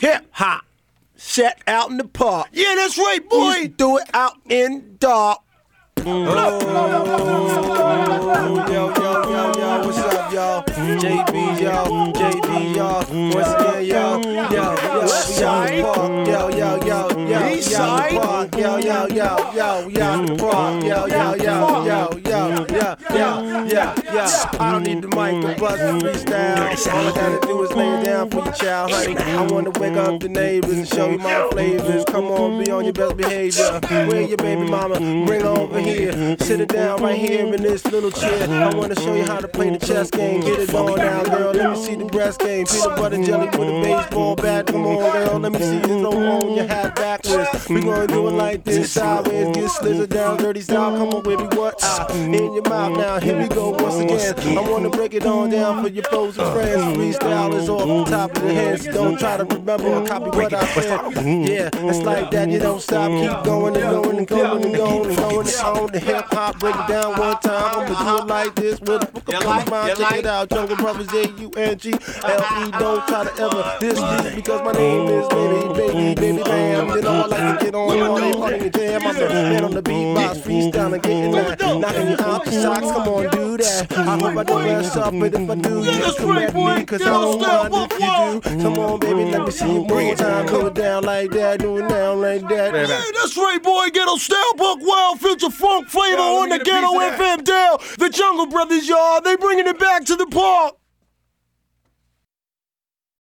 hip hop set out in the park. Yeah, that's right, boy. We used to do it out in the dark. Yo, what's up, y'all? JB, y'all. Once again, yo, Eastside. I don't need the mic to bust the freestyle. All I gotta do is lay it down for you, child, honey. I wanna wake up the neighbors and show you my flavors. Come on, be on your best behavior. Where your baby mama? Bring her over here. Sit it down right here in this little chair. I wanna show you how to play the chess game. Get it on now, girl. Let me see the breast game. Peanut butter jelly with a baseball bat. Come on, girl. Let me see you throw on your hat backwards. We gonna do it like this. Sideways, get slizzard down, dirty style. Come on, baby, what? In your mouth now. Here we go once again. I wanna break it on down for your foes and friends. Freestyle is off the top of the head. So don't try to remember or copy what I said. Yeah, it's like that. You don't stop. Keep going and going and going and going and going. It's on the hip hop. Break it down one time. I'ma do it like this with a book of mind. Check it out. Jungle Brothers, AUNGLE. Don't try to ever diss me because my name is baby bam. You know I like to get on the jam. I'm the man on the beatbox, freestyling, getting that, knocking you out the socks. Come on, do that. I hope I don't mess up, but if I do, you just come at me, cause I don't mind if you do. Come on, baby, let me see you one more time. Do it down like that, do it down like that. Yeah, that's right, boy. Ghetto style, buck wild, future funk flavor on the Ghetto FM down. The Jungle Brothers, y'all, they bringing it back to the park.